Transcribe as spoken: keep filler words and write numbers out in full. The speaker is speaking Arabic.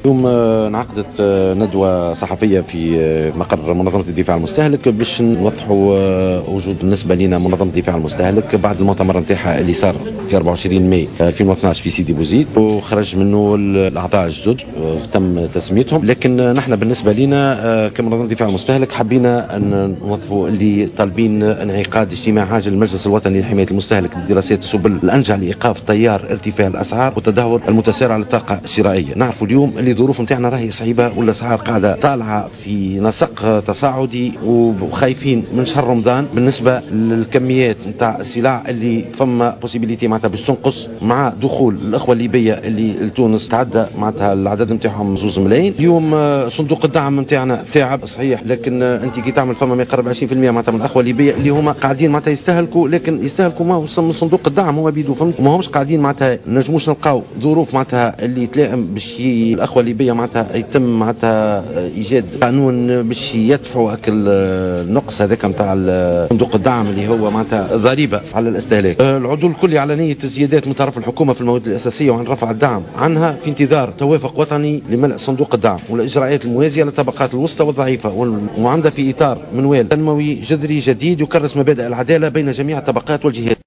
اليوم آه، انعقدت آه، ندوة صحفية في آه، مقر منظمة الدفاع عن المستهلك باش نوضحوا آه، وجود بالنسبة لنا منظمة الدفاع عن المستهلك بعد المؤتمر نتاعها اللي صار في أربعة وعشرين ماي ألفين واثني عشر في سيدي بوزيد، وخرج منه الأعضاء الجدد آه، تم تسميتهم. لكن آه، نحن بالنسبة لنا آه، كمنظمة الدفاع عن المستهلك حبينا أن نوضحوا اللي طالبين انعقاد اجتماع عاجل المجلس الوطني لحماية المستهلك لدراسات السبل الأنجع لإيقاف تيار ارتفاع الأسعار والتدهور المتسارع للطاقة الشرائية. نعرفوا اليوم اللي الظروف نتاعنا راهي صعيبه والاسعار قاعده طالعه في نسق تصاعدي، وخايفين من شهر رمضان بالنسبه للكميات نتاع السلع اللي فما بوسيبيليتي معناتها باش تنقص مع دخول الاخوه الليبيه اللي لتونس تعدى معناتها العدد نتاعهم زوز ملايين. اليوم آه، صندوق الدعم نتاعنا تعب صحيح، لكن آه، انت كي تعمل فما ما يقرب عشرين بالمئة معناتها من الاخوه الليبيه اللي هما قاعدين معناتها يستهلكوا، لكن يستهلكوا ما هو من صندوق الدعم هو بيدو، فهمت؟ وما همش قاعدين معناتها نجموش نلقاو ظروف معناتها اللي تلائم باش الاخوه الليبيه معناتها يتم معناتها ايجاد قانون باش يدفعوا اكل النقص هذاك نتاع صندوق الدعم اللي هو معناتها ضريبه على الاستهلاك. العضو الكلي على نيه الزيادات من طرف الحكومه في المواد الاساسيه وعن رفع الدعم عنها في انتظار توافق وطني لملء صندوق الدعم والاجراءات الموازيه للطبقات الوسطى والضعيفه، والمعامله في اطار منوال تنموي جذري جديد يكرس مبادئ العداله بين جميع الطبقات والجهات.